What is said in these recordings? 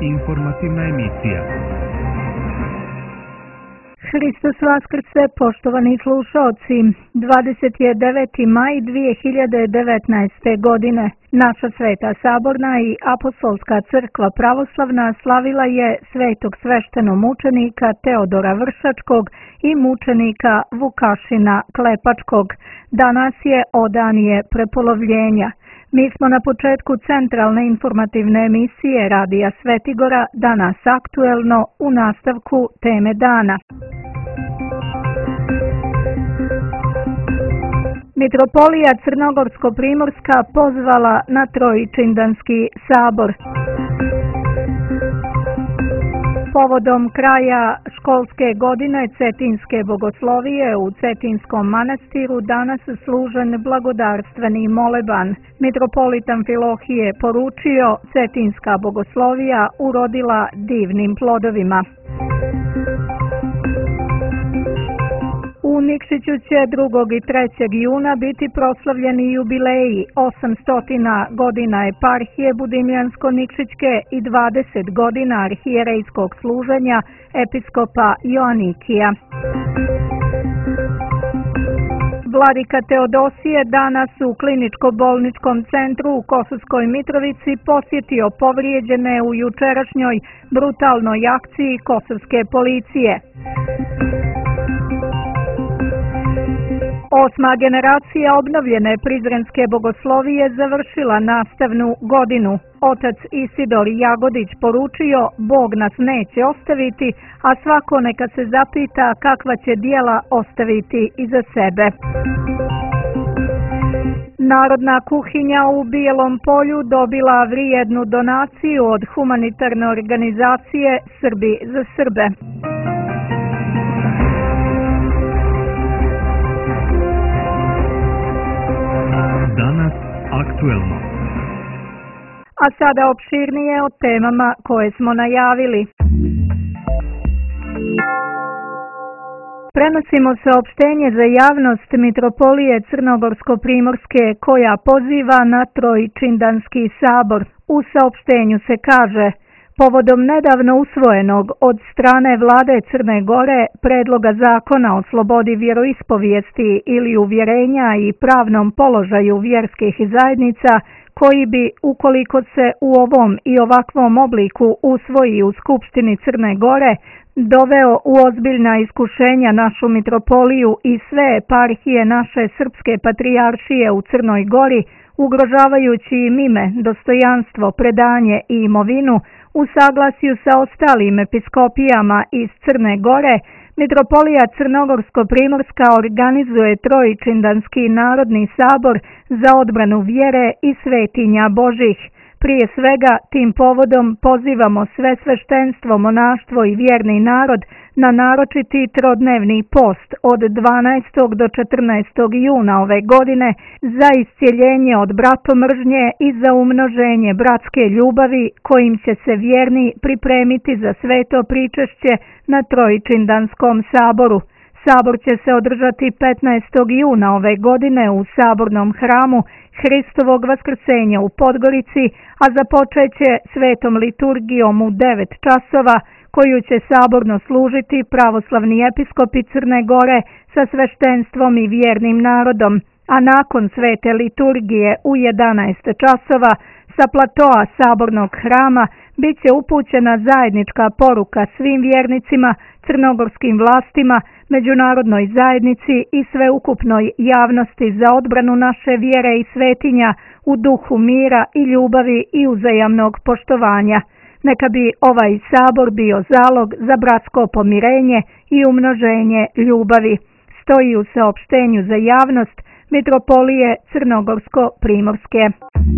Informativna emisija. Hristos Vaskrse, poštovani slušaoci, 29. maj 2019. godine. Naša Sveta Saborna i Apostolska crkva pravoslavna slavila je svetog sveštenomučenika Teodora Vršačkog i mučenika Vukašina Klepačkog. Danas je odanije prepolovljenja. Mi smo na početku centralne informativne emisije Radija Svetigora, danas aktuelno, u nastavku teme dana. Mitropolija Crnogorsko-primorska pozvala na Trojičindanski sabor. Povodom kraja školske godine Cetinske bogoslovije u Cetinskom manastiru danas služen blagodarstveni moleban. Mitropolit Amfilohije poručio: Cetinska bogoslovija urodila divnim plodovima. U Nikšiću će 2. i 3. juna biti proslavljeni jubileji 800 godina eparhije Budimljansko-Nikšićke i 20 godina arhijerejskog služenja episkopa Joanikija. Vladika Teodosije danas u kliničko-bolničkom centru u Kosovskoj Mitrovici posjetio povrijeđene u jučerašnjoj brutalnoj akciji kosovske policije. 8. generacija obnovljene Prizrenske bogoslovije završila nastavnu godinu. Otac Isidor Jagodić poručio: Bog nas neće ostaviti, a svako neka se zapita kakva će djela ostaviti iza sebe. Narodna kuhinja u Bijelom Polju dobila vrijednu donaciju od humanitarne organizacije Srbi za Srbe. Danas aktuelno. A sada opširnije o temama koje smo najavili. Prenosimo saopštenje za javnost Mitropolije Crnogorsko-primorske koja poziva na Trojičindanski sabor. U saopštenju se kaže: povodom nedavno usvojenog od strane vlade Crne Gore predloga zakona o slobodi vjeroispovijesti ili uvjerenja i pravnom položaju vjerskih zajednica, koji bi, ukoliko se u ovom i ovakvom obliku usvoji u Skupštini Crne Gore, doveo u ozbiljna iskušenja našu mitropoliju i sve eparhije naše srpske patrijaršije u Crnoj Gori, ugrožavajući im ime, dostojanstvo, predanje i imovinu, u saglasju sa ostalim episkopijama iz Crne Gore, Mitropolija Crnogorsko-primorska organizuje Trojičindanski narodni sabor za odbranu vjere i svetinja Božih. Prije svega, tim povodom pozivamo sve sveštenstvo, monaštvo i vjerni narod na naročiti trodnevni post od 12. do 14. juna ove godine za iscjeljenje od bratomržnje i za umnoženje bratske ljubavi, kojim će se vjerni pripremiti za sveto pričešće na Trojičindanskom saboru. Sabor će se održati 15. juna ove godine u sabornom hramu Hristovog Vaskrsenja u Podgorici, a započeće svetom liturgijom u 9 časova, koju će saborno služiti pravoslavni episkopi Crne Gore sa sveštenstvom i vjernim narodom, a nakon svete liturgije u 11 časova sa platoa sabornog hrama bit će upućena zajednička poruka svim vjernicima, crnogorskim vlastima, međunarodnoj zajednici i sveukupnoj javnosti za odbranu naše vjere i svetinja u duhu mira i ljubavi i uzajamnog poštovanja. Neka bi ovaj sabor bio zalog za bratsko pomirenje i umnoženje ljubavi. Stoji u saopštenju za javnost Mitropolije Crnogorsko-primorske.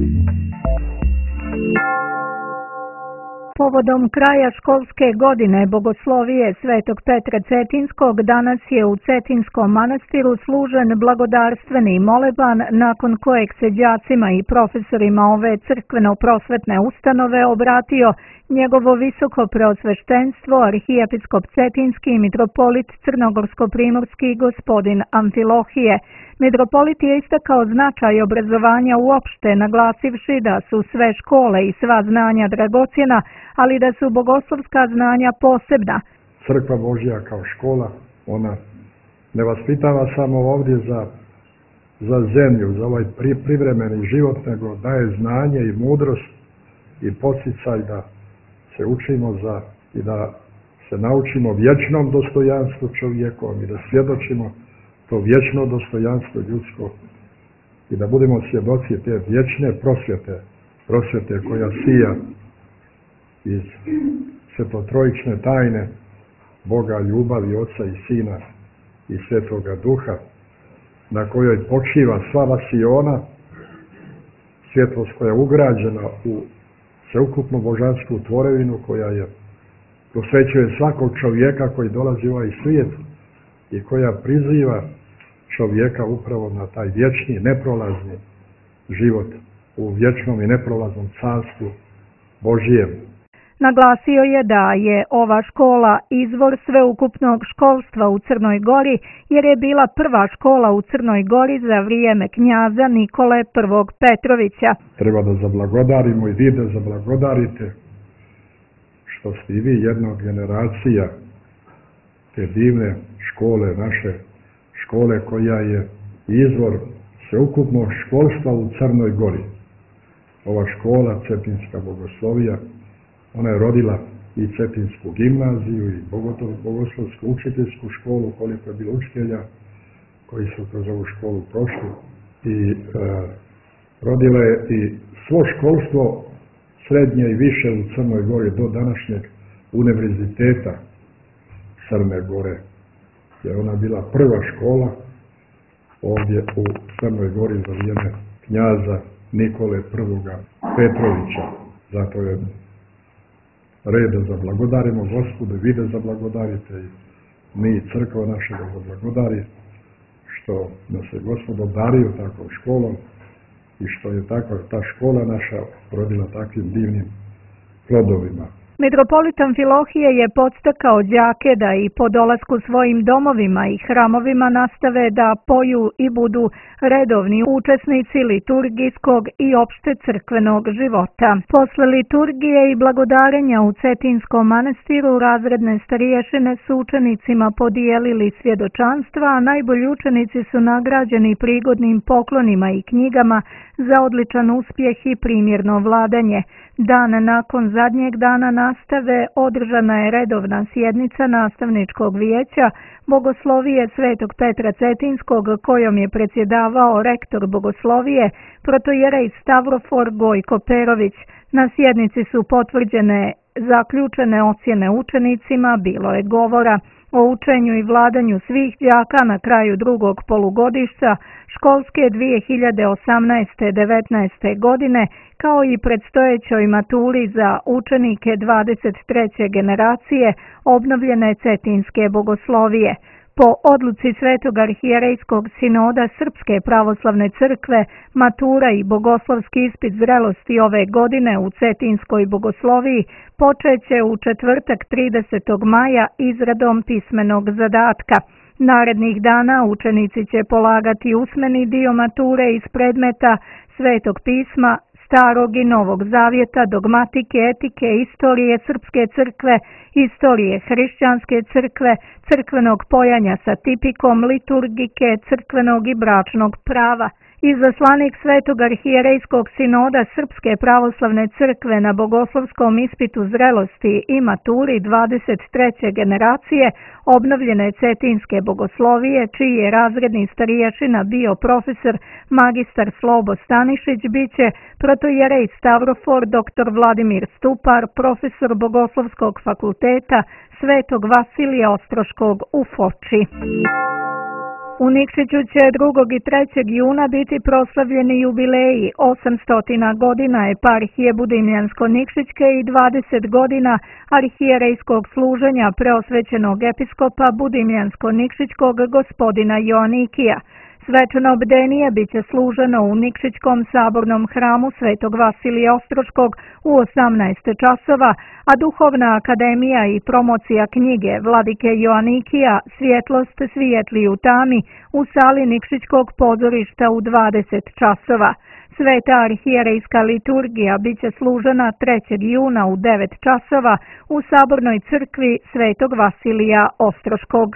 Povodom kraja školske godine bogoslovije Svetog Petra Cetinskog danas je u Cetinskom manastiru služen blagodarstveni moleban, nakon kojeg se đacima i profesorima ove crkveno-prosvetne ustanove obratio njegovo visoko preosveštenstvo arhijepiskop Cetinski i mitropolit Crnogorsko-primorski gospodin Amfilohije. Mitropolit je istakao značaj obrazovanja uopšte, naglasivši da su sve škole i sva znanja dragocjena, ali da su bogoslovska znanja posebna. Crkva Božja kao škola, ona ne vaspitava samo ovdje za zemlju, za ovaj privremeni život, nego daje znanje i mudrost i podsticaj da se učimo i da se naučimo vječnom dostojanstvu čovjekom i da svjedočimo to vječno dostojanstvo ljudsko i da budemo svjedoci te vječne prosvjete koja sija iz svetotrojične tajne Boga ljubavi, Oca i Sina i Svetoga Duha, na kojoj počiva sva vasiona, svjetlost koja je ugrađena u sveukupnu božansku tvorevinu koja posvećuje svakog čovjeka koji dolazi u ovaj svijet i koja priziva čovjeka upravo na taj vječni, neprolazni život u vječnom i neprolaznom carstvu Božijem. Naglasio je da je ova škola izvor sveukupnog školstva u Crnoj Gori, jer je bila prva škola u Crnoj Gori za vrijeme knjaza Nikole I. Petrovića. Treba da zablagodarimo i vi da zablagodarite što ste i vi jedna od generacija te divne škole, naše škole koja je izvor sveukupnog školstva u Crnoj Gori. Ova škola, Cetinska bogoslovija, ona je rodila i Cetinsku gimnaziju i bogoslovsku učiteljsku školu, koliko je bilo učitelja koji su kroz ovu školu prošli. I rodila je i svo školstvo srednje i više u Crnoj Gori do današnjeg univerziteta Crne Gore. Jer ona je bila prva škola ovdje u Crnoj Gori za vrijeme knjaza Nikole I. Petrovića. Zato je red da zablagodarimo Gospodu, vi da zablagodarite i mi, crkva naša, da zablagodari što nas je Gospod obdario takvom školom i što je ta škola naša rodila takvim divnim plodovima. Mitropolita Amfilohije je podstakao đake da i po dolasku svojim domovima i hramovima nastave da poju i budu redovni učesnici liturgijskog i opšte crkvenog života. Posle liturgije i blagodarenja u Cetinskom manastiru razredne stariješine su učenicima podijelili svjedočanstva, a najbolji učenici su nagrađeni prigodnim poklonima i knjigama za odličan uspjeh i primjerno vladanje. Dan nakon zadnjeg dana nastave održana je redovna sjednica nastavničkog vijeća Bogoslovije Svetog Petra Cetinskog, kojom je predsjedavao rektor Bogoslovije protojerej Stavrofor Gojko Perović. Na sjednici su potvrđene zaključene ocjene učenicima, bilo je govora o učenju i vladanju svih đaka na kraju drugog polugodišta školske 2018-19. godine, kao i predstojećoj maturi za učenike 23. generacije obnovljene Cetinske bogoslovije. Po odluci Svetog arhijerejskog sinoda Srpske pravoslavne crkve, matura i bogoslovski ispit zrelosti ove godine u Cetinskoj bogosloviji počeće u četvrtak 30. maja izradom pismenog zadatka. Narednih dana učenici će polagati usmeni dio mature iz predmeta Svetog pisma, Starog i Novog Zavjeta, dogmatike, etike, istorije Srpske crkve, istorije hrišćanske crkve, crkvenog pojanja sa tipikom, liturgike, crkvenog i bračnog prava. Izaslanik Svetog arhijerejskog sinoda Srpske pravoslavne crkve na bogoslovskom ispitu zrelosti i maturi 23. generacije obnovljene Cetinske bogoslovije, čiji je razredni stariješina bio profesor magistar Slobo Stanišić, biće protojerej Stavrofor dr. Vladimir Stupar, profesor Bogoslovskog fakulteta Svetog Vasilija Ostroškog u Foči. U Nikšiću će 2. i 3. juna biti proslavljeni jubileji. 800 godina eparhije Budimljansko-Nikšićke i 20 godina arhijerejskog služenja preosvećenog episkopa Budimljansko-Nikšićkog gospodina Joanikija. Svečano bdenije biće služeno u Nikšićkom sabornom hramu Svetog Vasilija Ostroškog u 18 časova, a Duhovna akademija i promocija knjige Vladike Joanikija Svjetlost svijetli u tami u sali Nikšićkog pozorišta u 20 časova. Sveta arhijerejska liturgija biće služena 3. juna u 9 časova u Sabornoj crkvi Svetog Vasilija Ostroškog.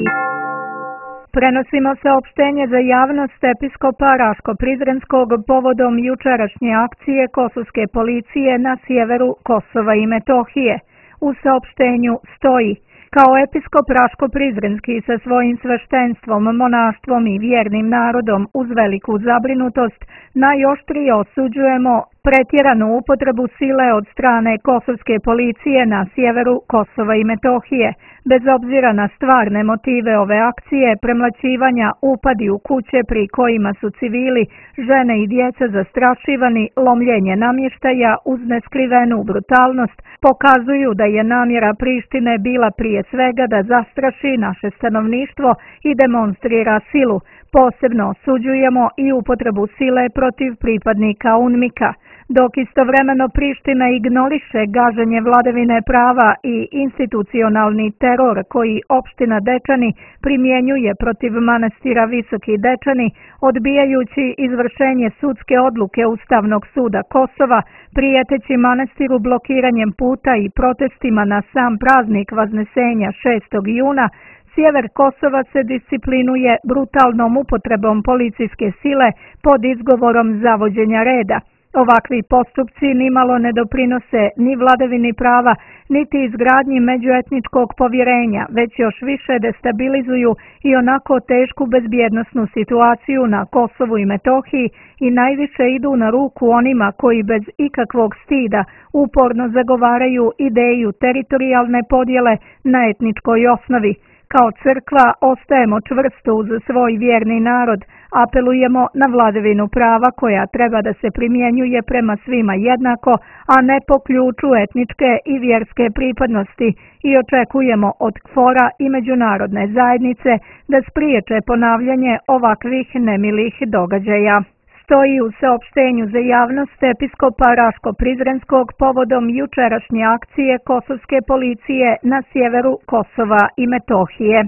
Prenosimo saopštenje za javnost episkopa Raško-Prizrenskog povodom jučerašnje akcije Kosovske policije na sjeveru Kosova i Metohije. U saopštenju stoji: kao episkop Raško-Prizrenski sa svojim sveštenstvom, monaštvom i vjernim narodom uz veliku zabrinutost najoštrije osuđujemo pretjeranu upotrebu sile od strane Kosovske policije na sjeveru Kosova i Metohije. Bez obzira na stvarne motive ove akcije, premlaćivanja, upadi u kuće pri kojima su civili, žene i djeca zastrašivani, lomljenje namještaja uz neskrivenu brutalnost, pokazuju da je namjera Prištine bila prije svega da zastraši naše stanovništvo i demonstrira silu. Posebno osuđujemo i upotrebu sile protiv pripadnika UNMIK-a. Dok istovremeno Priština ignoriše gaženje vladavine prava i institucionalni teror koji opština Dečani primjenjuje protiv manastira Visoki Dečani, odbijajući izvršenje sudske odluke Ustavnog suda Kosova, prijeteći manastiru blokiranjem puta i protestima na sam praznik Vaznesenja 6. juna, sjever Kosova se disciplinuje brutalnom upotrebom policijske sile pod izgovorom zavođenja reda. Ovakvi postupci nimalo ne doprinose ni vladavini prava, niti izgradnji međuetničkog povjerenja, već još više destabilizuju i onako tešku bezbjednosnu situaciju na Kosovu i Metohiji i najviše idu na ruku onima koji bez ikakvog stida uporno zagovaraju ideju teritorijalne podjele na etničkoj osnovi. Kao crkva ostajemo čvrsto uz svoj vjerni narod, apelujemo na vladavinu prava koja treba da se primjenjuje prema svima jednako, a ne po ključu etničke i vjerske pripadnosti i očekujemo od KFOR-a i međunarodne zajednice da spriječe ponavljanje ovakvih nemilih događaja. Stoji u saopštenju za javnost episkopa Raško-Prizrenskog povodom jučerašnje akcije Kosovske policije na sjeveru Kosova i Metohije.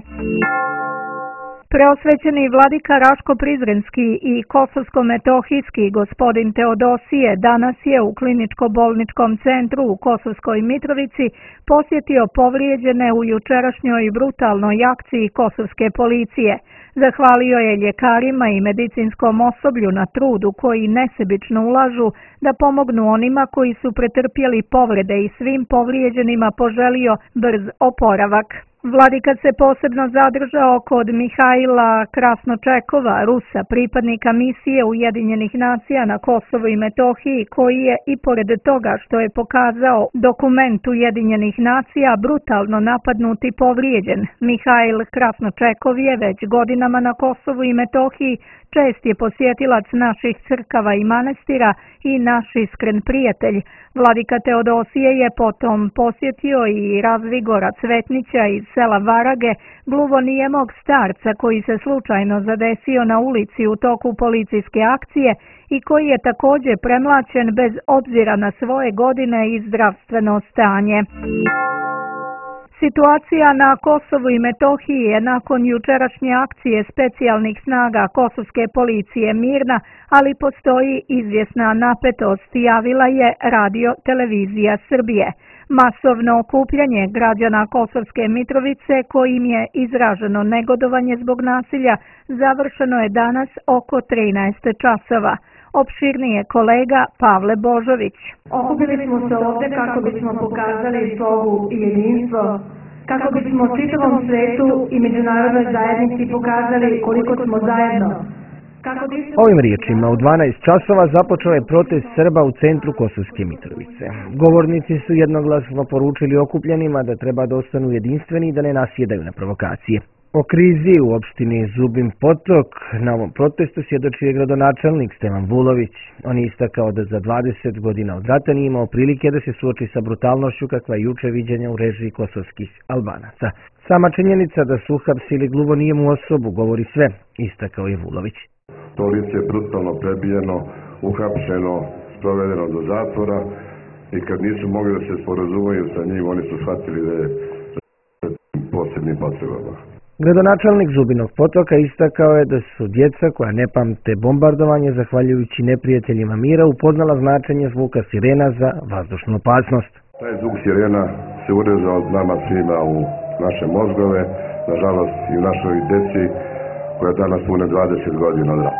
Preosvećeni vladika Raško-Prizrenski i Kosovsko-Metohijski gospodin Teodosije danas je u kliničko-bolničkom centru u Kosovskoj Mitrovici posjetio povrijeđene u jučerašnjoj brutalnoj akciji Kosovske policije. Zahvalio je ljekarima i medicinskom osoblju na trudu koji nesebično ulažu da pomognu onima koji su pretrpjeli povrede i svim povrijeđenima poželio brz oporavak. Vladika se posebno zadržao kod Mihajla Krasnočekova, Rusa, pripadnika misije Ujedinjenih nacija na Kosovu i Metohiji, koji je i pored toga što je pokazao dokument Ujedinjenih nacija brutalno napadnut i povrijeđen. Mihajl Krasnočekov je već godinama na Kosovu i Metohiji, čest je posjetilac naših crkava i manastira i naš iskren prijatelj. Vladika Teodosije je potom posjetio i Razvigora Cvetnića iz sela Varage, gluvonijemog starca koji se slučajno zadesio na ulici u toku policijske akcije i koji je također premlaćen bez obzira na svoje godine i zdravstveno stanje. Situacija na Kosovu i Metohiji je nakon jučerašnje akcije specijalnih snaga Kosovske policije mirna, ali postoji izvjesna napetost, javila je Radio Televizija Srbije. Masovno okupljanje građana Kosovske Mitrovice kojim je izraženo negodovanje zbog nasilja završeno je danas oko 13 časova. Opširnije kolega Pavle Božović. Okupili smo se ovdje kako bismo pokazali slogu i jedinstvo, kako bismo čitavom svetu i međunarodnoj zajednici pokazali koliko smo zajedno. Ovim riječima u 12 časova započeo je protest Srba u centru Kosovske Mitrovice. Govornici su jednoglasno poručili okupljenima da treba da ostanu jedinstveni i da ne nasjedaju na provokacije. O krizi u opštini Zubin Potok na ovom protestu svjedoči je gradonačelnik Stevan Vulović. On je istakao da za 20 godina od rata nije imao prilike da se suoči sa brutalnošću kakva je juče viđenja u režiji kosovskih Albanaca. Sama činjenica da su uhapsili gluvonijemu osobu govori sve, istakao je Vulović. To lice je brutalno prebijeno, uhapšeno, sprovedeno do zatvora i kad nisu mogli da se sporazumaju sa njim, oni su shvatili da je posebnim potrebama. Gradonačelnik Zubinog Potoka istakao je da su djeca koja ne pamte bombardovanje zahvaljujući neprijateljima mira upoznala značenje zvuka sirena za vazdušnu opasnost. Taj zvuk sirena se urezao nama svima u naše mozgove, nažalost i u našoj deci koja danas pune 20 godina od rata.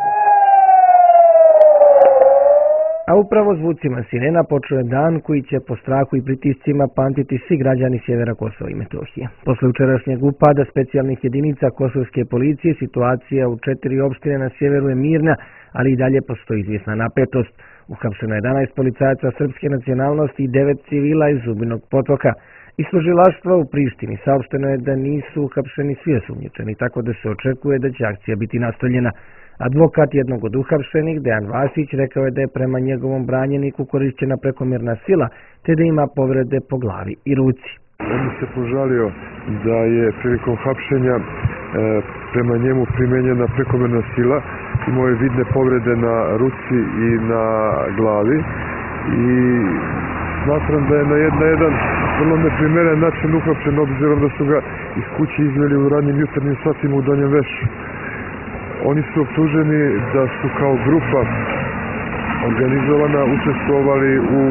A upravo zvucima sirena počeo je dan koji će po strahu i pritiscima pamtiti svi građani sjevera Kosova i Metohije. Posle učerašnjeg upada specijalnih jedinica kosovske policije, situacija u 4 opštine na sjeveru je mirna, ali i dalje postoji izvjesna napetost. Uhapšeno je 11 policajaca srpske nacionalnosti i 9 civila iz Zubinog Potoka. Iz tužilaštva u Prištini saopšteno je da nisu uhapšeni svi osumnjičeni, tako da se očekuje da će akcija biti nastavljena. Advokat jednog od uhapšenih, Dejan Vasić, rekao je da je prema njegovom branjeniku korišćena prekomjerna sila, te da ima povrede po glavi i ruci. On mi se požalio da je prilikom hapšenja prema njemu primenjena prekomjerna sila, imao je vidne povrede na ruci i na glavi i smatram da je na jedan vrlo neprimeren način uhapšen, obzirom da su ga iz kuće izveli u ranim jutarnjim satima u Donjem Vešu. Oni su optuženi da su kao grupa organizovana učestvovali u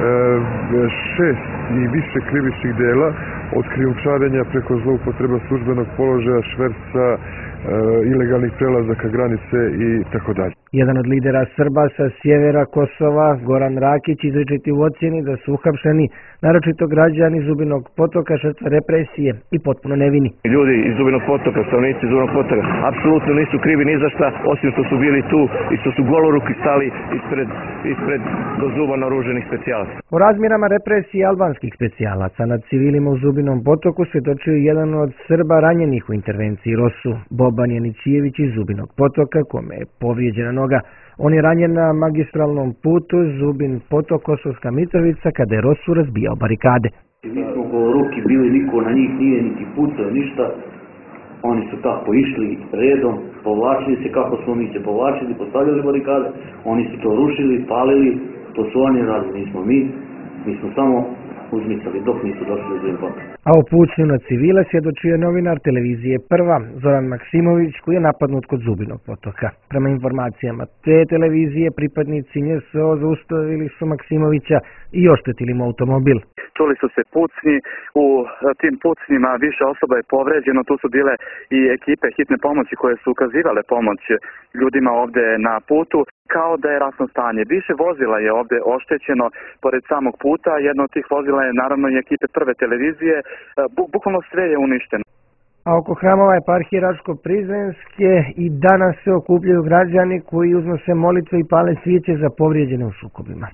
6 i više krivičnih dela, od krijumčarenja preko zloupotreba službenog položaja, šverca, ilegalnih prelazaka granice i tako dalje. Jedan od lidera Srba sa sjevera Kosova, Goran Rakić, izričiti u ocjeni da su uhapšeni naročito građani Zubinog Potoka, žrtve represije i potpuno nevini. Ljudi iz Zubinog Potoka, stanovnici Zubinog Potoka, apsolutno nisu krivi ni za šta, osim što su bili tu i što su goloruki stali ispred do zuba naoruženih specijalaca. O razmjerama represije albanskih specijalaca nad civilima u Zubinom Potoku svjedočio jedan od Srba ranjenih u intervenciji Rosu, Boban Janićijević iz Zubinog Potoka, kome je povrijeđena noga. On je ranjen na magistralnom putu Zubin Potok, Kosovska Mitrovica, kada je Rosu razbijao barikade. Mi smo goloruki bili, niko na njih nije niti pucao, ništa. Oni su tako išli redom, povlačili se kako smo mi se povlačili, postavljali barikade. Oni su to rušili, palili, to su oni radili, nismo mi. Mi smo samo uzmicali dok nisu došli do Zubin Potok. A o pucnju na civile svjedočio je novinar televizije Prva, Zoran Maksimović, koji je napadnut kod Zubinog Potoka. Prema informacijama te televizije, pripadnici NJSO zaustavili su Maksimovića i oštetili mu automobil. Čuli su se pucnji, u tim pucnjima više osoba je povređeno, tu su bile i ekipe hitne pomoći koje su ukazivale pomoć ljudima ovde na putu, kao da je ratno stanje. Više vozila je ovde oštećeno pored samog puta, jedno od tih vozila je naravno i ekipe Prve televizije, bukvalno sve je uništeno. A oko hramova eparhije Raško-Prizrenske i danas se okupljaju građani koji uznose molitve i pale svijeće za povrijeđene u sukobima.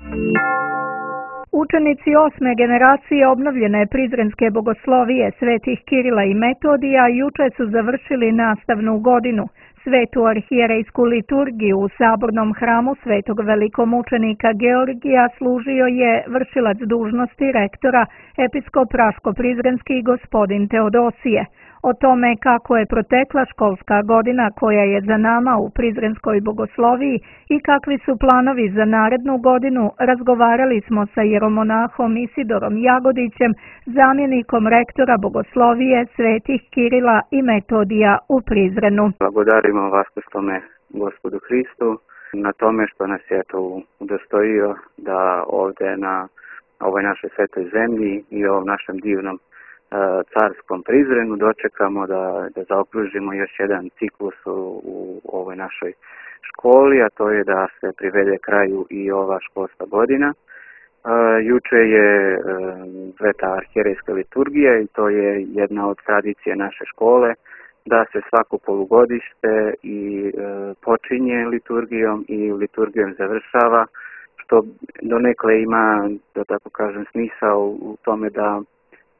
Učenici 8. generacije obnovljene Prizrenske bogoslovije svetih Kirila i Metodija juče su završili nastavnu godinu. Svetu arhijerejsku liturgiju u sabornom hramu svetog velikomučenika Georgija služio je vršilac dužnosti rektora episkop Raško-Prizrenski gospodin Teodosije. O tome kako je protekla školska godina koja je za nama u Prizrenskoj bogosloviji i kakvi su planovi za narednu godinu razgovarali smo sa jeromonahom Isidorom Jagodićem, zamjenikom rektora bogoslovije svetih Kirila i Metodija u Prizrenu. Blagodarimo vaskrstlome Gospodu Hristu na tome što nas je to udostojio da ovdje na ovoj našoj svetoj zemlji i ovom našem divnom carskom Prizrenu dočekamo da zaokružimo još jedan ciklus u ovoj našoj školi, a to je da se privede kraju i ova školska godina. Juče je Sveta arhijerejska liturgija i to je jedna od tradicije naše škole da se svako polugodište i počinje liturgijom i liturgijom završava, što donekle ima, da tako kažem, smisao u tome da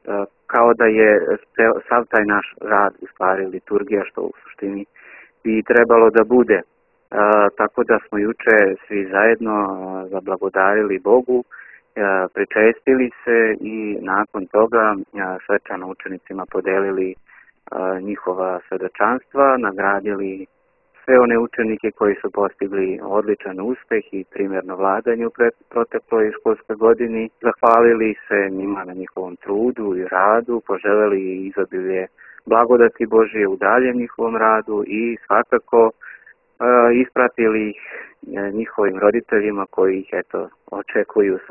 kao da je sav taj naš rad u stvari liturgija, što u suštini bi trebalo da bude. Tako da smo juče svi zajedno zablagodarili Bogu, pričestili se i nakon toga svečano učenicima podelili njihova svedočanstva, nagradili sve one učenike koji su postigli odličan uspeh i primjerno vladanje u protekloj školskoj godini, zahvalili se njima na njihovom trudu i radu, poželjeli izobilje blagodati Božije u daljem njihovom radu i svakako ispratili ih njihovim roditeljima koji ih očekuju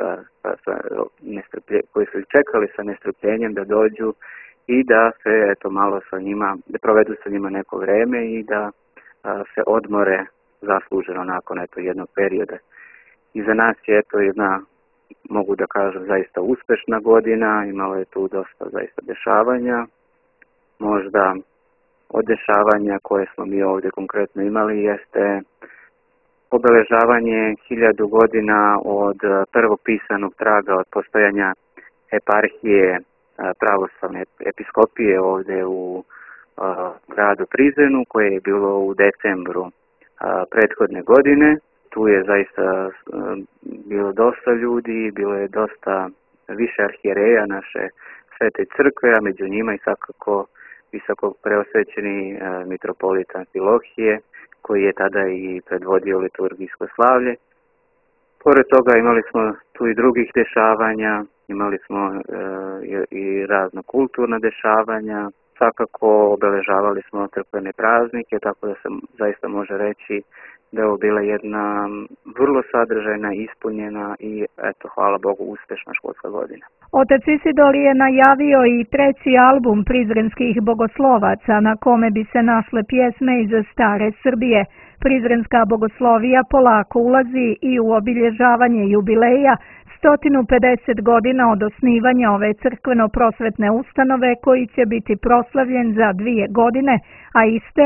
koji su ih čekali sa nestrpljenjem da dođu i da se malo sa njima, da provedu sa njima neko vreme i da se odmore zasluženo nakon jednog perioda. I za nas je jedna, mogu da kažem, zaista uspešna godina, imalo je tu dosta zaista dešavanja, možda od dešavanja koje smo mi ovdje konkretno imali jeste obeležavanje 1000 godina od prvog pisanog traga od postojanja eparhije pravoslavne episkopije ovdje u gradu Prizrenu, koje je bilo u decembru prethodne godine. Tu je zaista bilo dosta ljudi, bilo je dosta više arhijereja naše Svete crkve, a među njima i svakako visoko preosvećeni mitropolit Amfilohije, koji je tada i predvodio liturgijsko slavlje. Pored toga imali smo tu i drugih dešavanja, imali smo i razno kulturna dešavanja, svakako obeležavali smo crkvene praznike, tako da se zaista može reći da je ovo bila jedna vrlo sadržajna, ispunjena i hvala Bogu, uspešna školska godina. Otac Isidor je najavio i 3. album prizrenskih bogoslovaca na kome bi se našle pjesme iz stare Srbije. Prizrenska bogoslovija polako ulazi i u obilježavanje jubileja 150 godina od osnivanja ove crkveno-prosvetne ustanove, koji će biti proslavljen za 2 godine, a iste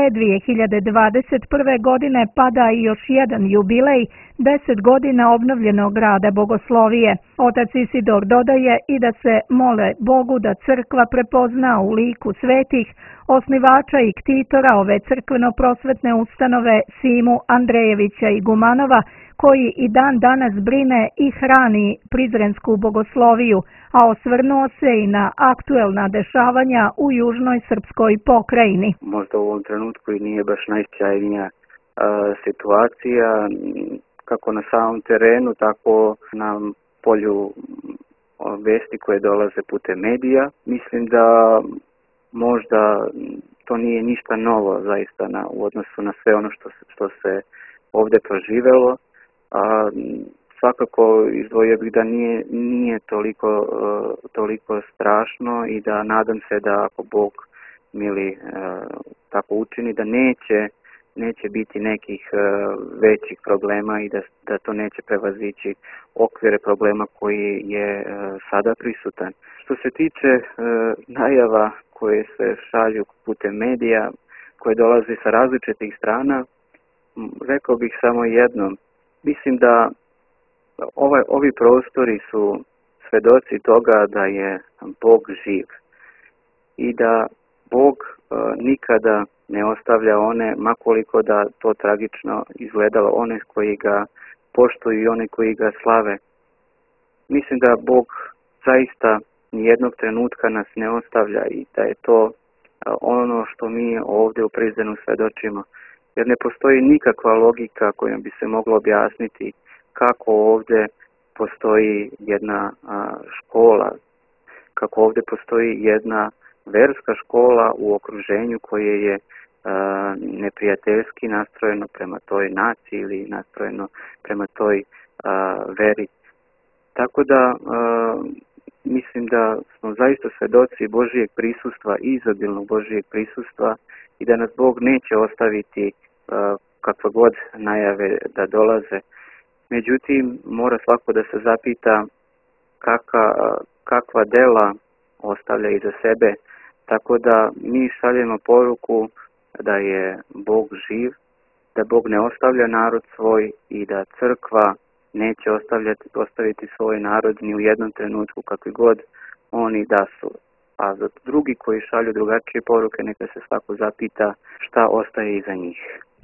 2021. godine pada i još jedan jubilej, 10 godina obnovljenog rada bogoslovije. Otac Isidor dodaje i da se mole Bogu da crkva prepozna u liku svetih osnivača i ktitora ove crkveno-prosvetne ustanove Simu Andrejevića i Gumanova, koji i dan danas brine i hrani prizrensku bogosloviju, a osvrnuo se i na aktuelna dešavanja u južnoj srpskoj pokrajini. Možda u ovom trenutku i nije baš najsjajnija situacija, kako na samom terenu, tako na polju vesti koje dolaze putem medija. Mislim da možda to nije ništa novo zaista u odnosu na sve ono što se ovdje proživelo. Svakako izdvojio bih da nije toliko strašno i da nadam se da ako Bog mili tako učini, da neće biti nekih većih problema i da to neće prevazići okvire problema koji je sada prisutan. Što se tiče najava koje se šalju putem medija, koje dolaze sa različitih strana, rekao bih samo jedno. Mislim da ovi prostori su svedoci toga da je Bog živ i da Bog nikada ne ostavlja one, makoliko da to tragično izgledalo, one koji ga poštuju i one koji ga slave. Mislim da Bog zaista nijednog trenutka nas ne ostavlja i da je to ono što mi ovdje u Prizrenu svedočimo. Jer ne postoji nikakva logika kojom bi se moglo objasniti kako ovdje postoji jedna škola, kako ovdje postoji jedna verska škola u okruženju koje je neprijateljski nastrojeno prema toj naciji ili nastrojeno prema toj veri. Tako da mislim da smo zaista svedoci Božijeg prisustva, izobilnog Božijeg prisustva i da nas Bog neće ostaviti kakva god najave da dolaze. Međutim, mora svako da se zapita kakva dela ostavlja iza sebe, tako da mi šaljemo poruku da je Bog živ, da Bog ne ostavlja narod svoj i da crkva neće ostaviti svoj narod ni u jednom trenutku kakvi god oni da su. a za drugi koji šalju drugačije poruke neka se svako zapita šta ostaje iza njih.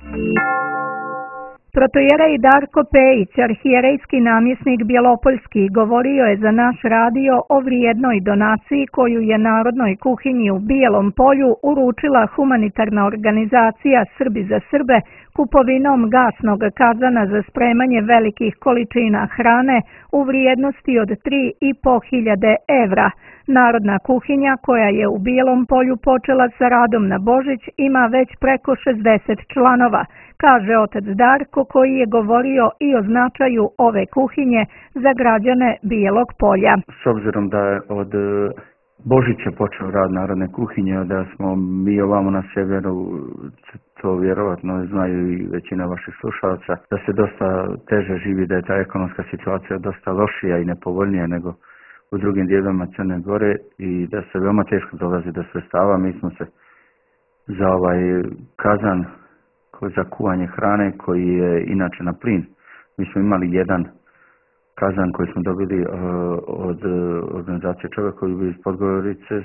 Protojerej Darko Pejić, arhijerejski namjesnik Bjelopoljski, govorio je za naš radio o vrijednoj donaciji koju je Narodnoj kuhinji u Bijelom Polju uručila humanitarna organizacija Srbi za Srbe kupovinom gasnog kazana za spremanje velikih količina hrane u vrijednosti od 3.500 evra. Narodna kuhinja, koja je u Bijelom Polju počela sa radom na Božić, ima već preko 60 članova, kaže otac Darko, koji je govorio i o značaju ove kuhinje za građane Bijelog Polja. S obzirom da je od Božića počeo rad Narodne kuhinje, da smo mi ovamo na sjeveru, to vjerovatno znaju i većina vaših slušalaca, da se dosta teže živi, da je ta ekonomska situacija dosta lošija i nepovoljnija nego u drugim dijelovima Crne Gore i da se veoma teško dolazi do sredstava. Mi smo se za ovaj kazan za kuvanje hrane koji je inače na plin, mi smo imali jedan kazan koji smo dobili od organizacije Čovjekovi iz Podgorice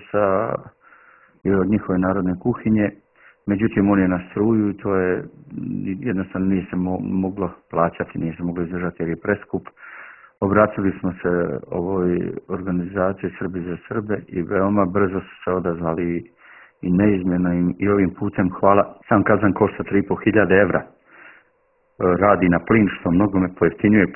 i od njihove Narodne kuhinje. Međutim, on je na struju i to je jednostavno nije se moglo plaćati, nije se moglo izdržati jer je preskup. Obratili smo se ovoj organizaciji Srbi za Srbe i veoma brzo su se odazvali i neizmjerno im i ovim putem hvala. Sam kazan košta 3.500 evra. Radi na plin što mnogo me pojeftinjuje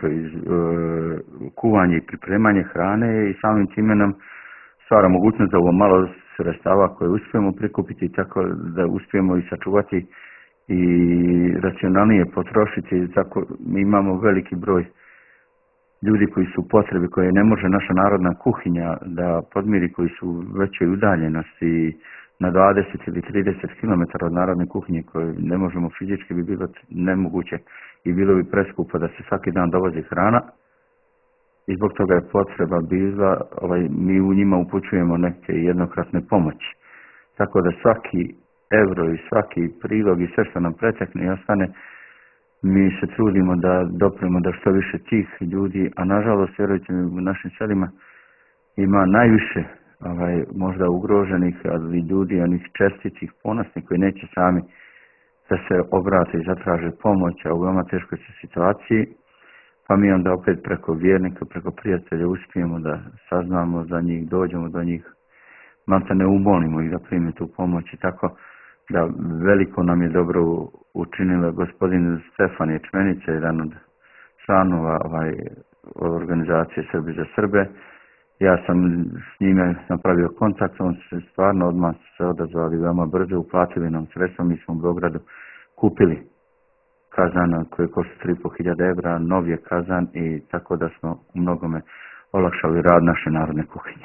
kuvanje i pripremanje hrane i samim time nam stvara mogućnost za ovo malo sredstava koje uspijemo prikupiti tako da uspijemo i sačuvati i racionalnije potrošiti. Tako mi imamo veliki broj ljudi koji su u potrebi, koje ne može naša Narodna kuhinja da podmiri, koji su u većoj udaljenosti na 20 ili 30 km od Narodne kuhinje, koje ne možemo fizički, bi bilo nemoguće i bilo bi preskupo da se svaki dan dovozi hrana. I zbog toga je potreba bila, mi u njima upućujemo neke jednokratne pomoći. Tako da svaki euro i svaki prilog i sve što nam pretekne i ostane, mi se trudimo da dopremo da što više tih ljudi, a nažalost, vjerujte mi, u našim selima ima najviše možda ugroženih, ali ljudi, onih čestitih, ponosnih koji neće sami da se obrate i zatraže pomoć, a u veoma teškoj situaciji, pa mi onda opet preko vjernika, preko prijatelja uspijemo da saznamo za njih, dođemo do njih, malta ne umolimo ih da prime tu pomoć i tako da veliko nam je dobro učinila gospodin Stefan Ječmenica, jedan od članova organizacije Srbi za Srbe. Ja sam s njime napravio kontakt, on se stvarno odmah se odazvali veoma brzo, uplatili nam sredstva, mi smo u Beogradu kupili kazan koji košta 3.500 evra, nov je kazan i tako da smo u mnogome olakšali rad naše Narodne kuhinje.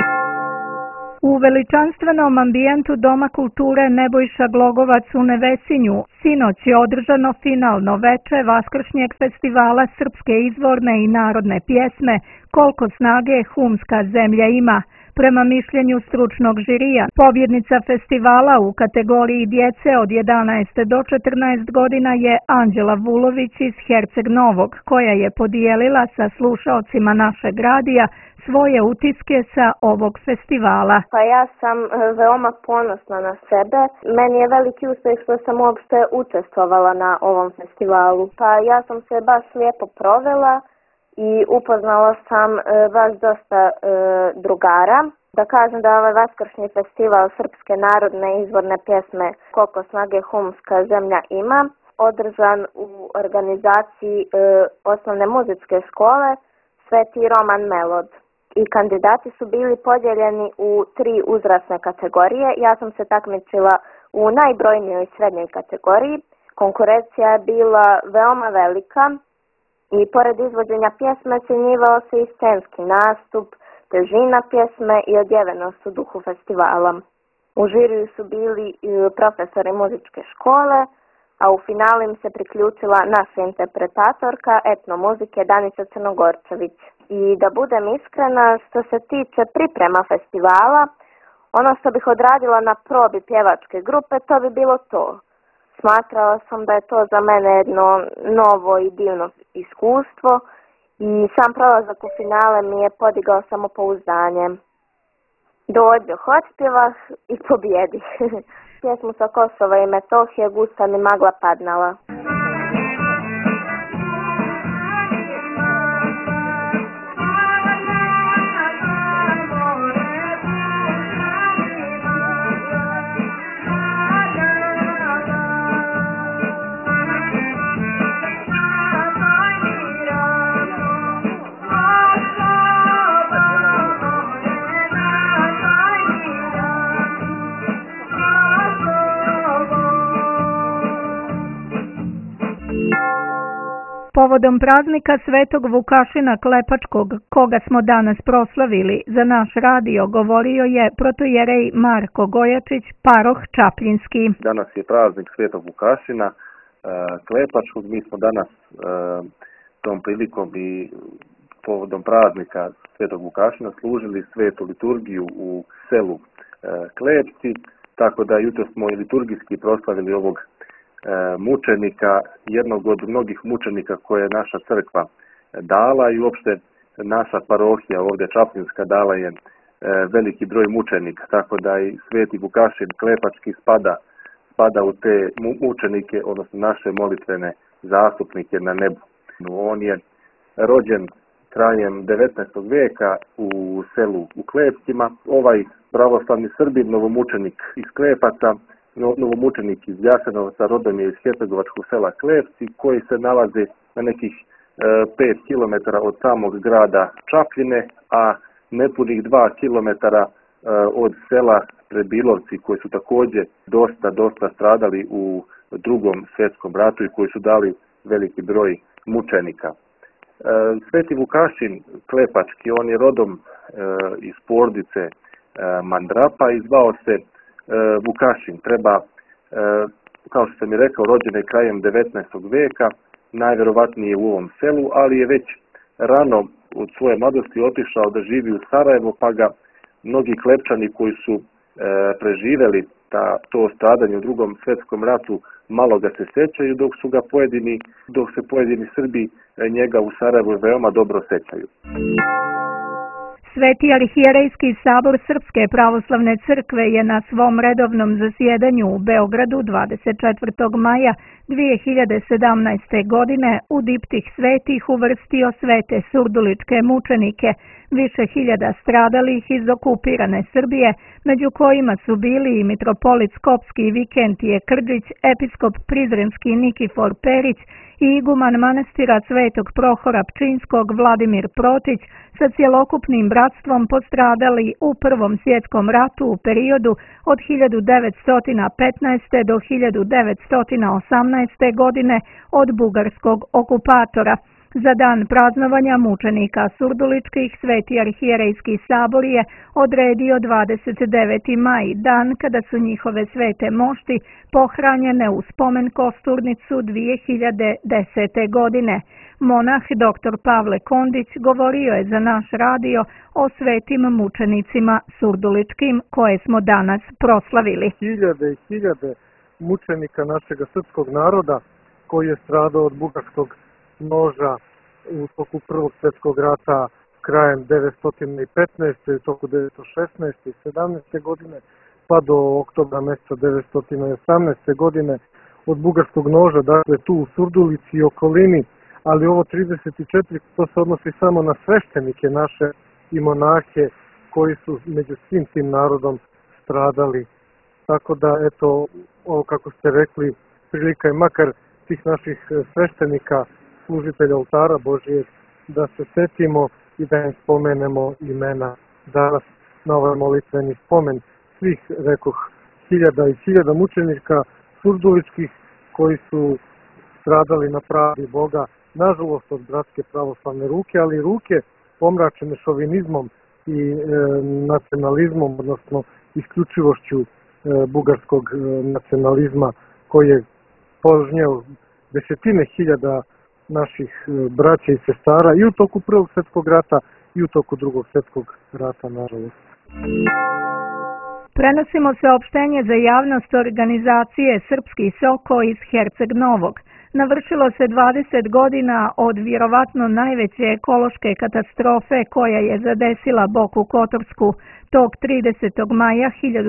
U veličanstvenom ambijentu Doma kulture Nebojša Glogovac u Nevesinju sinoć je održano finalno veče Vaskršnjeg festivala srpske izvorne i narodne pjesme Koliko snage humska zemlja ima. Prema mišljenju stručnog žirija, pobjednica festivala u kategoriji djece od 11 do 14 godina je Anđela Vulović iz Herceg Novog, koja je podijelila sa slušaocima našeg radija svoje utiske sa ovog festivala. Pa ja sam veoma ponosna na sebe. Meni je veliki uspjeh što sam uopšte učestvovala na ovom festivalu. Pa ja sam se baš lijepo provela i upoznala sam baš dosta drugara. Da kažem da je ovaj Vaskršnji festival srpske narodne izvorne pjesme Koliko snage humska zemlja ima održan u organizaciji osnovne muzičke škole Sveti Roman Melod. I kandidati su bili podijeljeni u 3 uzrasne kategorije. Ja sam se takmičila u najbrojnijoj srednjoj kategoriji. Konkurencija je bila veoma velika i pored izvođenja pjesme ocjenjivao se i scenski nastup, težina pjesme i odjevenost u duhu festivala. U žiriju su bili profesori muzičke škole, a u finalu im se priključila naša interpretatorka etnomuzike Danica Crnogorčević. I da budem iskrena, što se tiče priprema festivala, ono što bih odradila na probi pjevačke grupe, to bi bilo to. Smatrala sam da je to za mene jedno novo i divno iskustvo i sam prolazak u finale mi je podigao samopouzdanje. Dođo, otpjevah i pobjedi. Pjesmu sa Kosova i Metohije Gusta mi magla padnala. Povodom praznika Svetog Vukašina Klepačkog, koga smo danas proslavili, za naš radio govorio je protojerej Marko Gojačić, paroh Čapljinski. Danas je praznik Svetog Vukašina Klepačkog. Mi smo danas tom prilikom i povodom praznika Svetog Vukašina služili svetu liturgiju u selu Klepci, tako da jutro smo i liturgijski proslavili ovog mučenika, jednog od mnogih mučenika koje je naša crkva dala i uopšte naša parohija ovdje Čapljinska dala je veliki broj mučenika, tako da i Sveti Vukašin Klepački spada u te mučenike, odnosno naše molitvene zastupnike na nebu. On je rođen krajem 19. veka u selu u Klepcima. Ovaj pravoslavni Srbin, novomučenik iz Klepaca, novomučenik iz Jasenovca, rodom je iz hercegovačkog sela Klepci, koji se nalazi na nekih 5 km od samog grada Čapljine, a nepunih 2 km od sela Prebilovci, koji su također dosta stradali u Drugom svjetskom ratu i koji su dali veliki broj mučenika. Sveti Vukašin Klepački, on je rodom iz porodice Mandrapa i zvao se Vukašin. Treba, kao što sam i rekao, rođen je krajem 19. veka, najvjerovatnije u ovom selu, ali je već rano od svoje mladosti otišao da živi u Sarajevo, pa ga mnogi Klepčani koji su preživjeli to stradanje u Drugom svjetskom ratu malo ga se sećaju, dok se pojedini Srbi njega u Sarajevu veoma dobro sećaju. Sveti arhijerejski sabor Srpske pravoslavne crkve je na svom redovnom zasjedanju u Beogradu 24. maja 2017. godine u diptih svetih uvrstio svete surduličke mučenike, više hiljada stradalih iz okupirane Srbije, među kojima su bili i mitropolit Skopski Vikentije Krđić, episkop Prizrenski Nikifor Perić i iguman manastira Svetog Prohora Pčinskog Vladimir Protić, sa cjelokupnim bratstvom postradali u Prvom svjetskom ratu u periodu od 1915. do 1918. godine od bugarskog okupatora. Za dan praznovanja mučenika surduličkih Sveti arhijerejski sabor je odredio 29. maj, dan kada su njihove svete mošti pohranjene u spomen kosturnicu 2010. godine. Monah dr. Pavle Kondić govorio je za naš radio o svetim mučenicima surduličkim koje smo danas proslavili. Hiljade i hiljade mučenika našega srpskog naroda koji je stradao od bugarskog noža u toku Prvog svjetskog rata krajem 1915. i toku 1916. i 17. godine pa do oktobra mjeseca 1918. godine od bugarskog noža, dakle tu u Surdulici i okolini, ali ovo 34 to se odnosi samo na sveštenike naše i monahe koji su među svim tim narodom stradali. Tako da, eto, ovo kako ste rekli, prilika je makar tih naših sveštenika, služitelja oltara Božijeg, da se setimo i da im spomenemo imena danas na ovaj molitveni spomen svih, rekoh, hiljada i hiljada mučenika surduličkih koji su stradali na pravdi Boga, nažalost od bratske pravoslavne ruke, ali i ruke pomračene šovinizmom i nacionalizmom, odnosno isključivošću bugarskog nacionalizma koji je požnjeo desetine hiljada naših braća i sestara i u toku Prvog svjetskog rata i u toku Drugog svjetskog rata, nažalost. Prenosimo saopštenje za javnost organizacije Srpski Soko iz Herceg Novog. Navršilo se 20 godina od vjerovatno najveće ekološke katastrofe koja je zadesila Boku Kotorsku tog 30. maja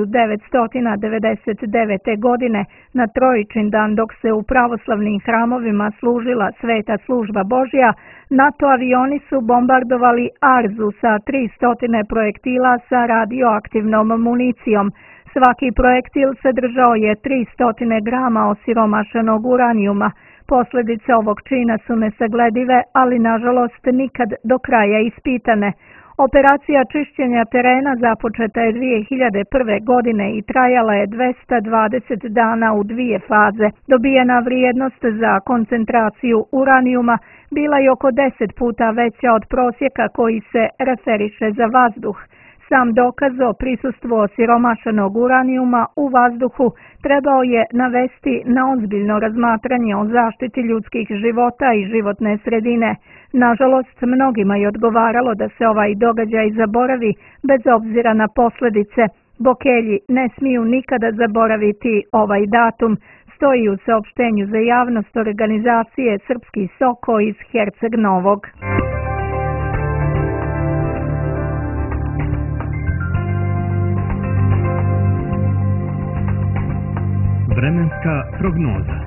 1999. godine na Trojičindan, dok se u pravoslavnim hramovima služila sveta služba Božja. NATO avioni su bombardovali Arzu sa 300 projektila sa radioaktivnom municijom. Svaki projektil sadržao je 300 grama osiromašenog uranijuma. Posljedice ovog čina su nesagledive, ali nažalost nikad do kraja ispitane. Operacija čišćenja terena započeta je 2001. godine i trajala je 220 dana u 2 faze. Dobijena vrijednost za koncentraciju uranijuma bila je oko 10 puta veća od prosjeka koji se referiše za vazduh. Sam dokaz o prisustvu osiromašenog uranijuma u vazduhu trebao je navesti na ozbiljno razmatranje o zaštiti ljudskih života i životne sredine. Nažalost, mnogima je odgovaralo da se ovaj događaj zaboravi bez obzira na posljedice. Bokelji ne smiju nikada zaboraviti ovaj datum, stoji u saopštenju za javnost organizacije Srpski Soko iz Herceg Novog. Vremenska prognoza.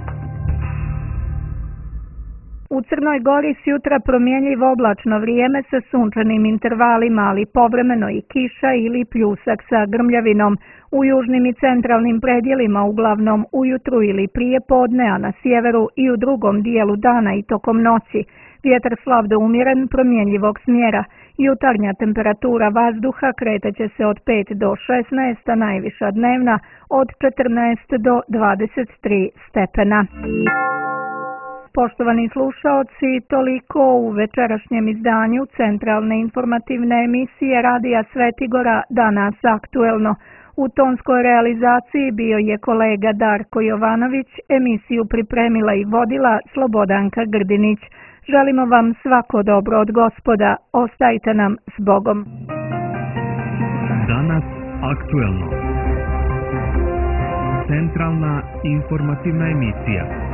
U Crnoj Gori s jutra promjenjivo oblačno vrijeme sa sunčanim intervalima, ali povremeno i kiša ili pljusak sa grmljavinom. U južnim i centralnim predjelima uglavnom ujutru ili prije podne, a na sjeveru i u drugom dijelu dana i tokom noći. Vjetar slab do umjeren, promjenjivog smjera. Jutarnja temperatura vazduha kretaće se od 5 do 16, a najviša dnevna od 14 do 23 stepena. Poštovani slušaoci, toliko u večerašnjem izdanju centralne informativne emisije Radija Svetigora Danas aktuelno. U tonskoj realizaciji bio je kolega Darko Jovanović, emisiju pripremila i vodila Slobodanka Grdinić. Želimo vam svako dobro od Gospoda, ostajte nam s Bogom. Danas aktuelno. Centralna informativna emisija.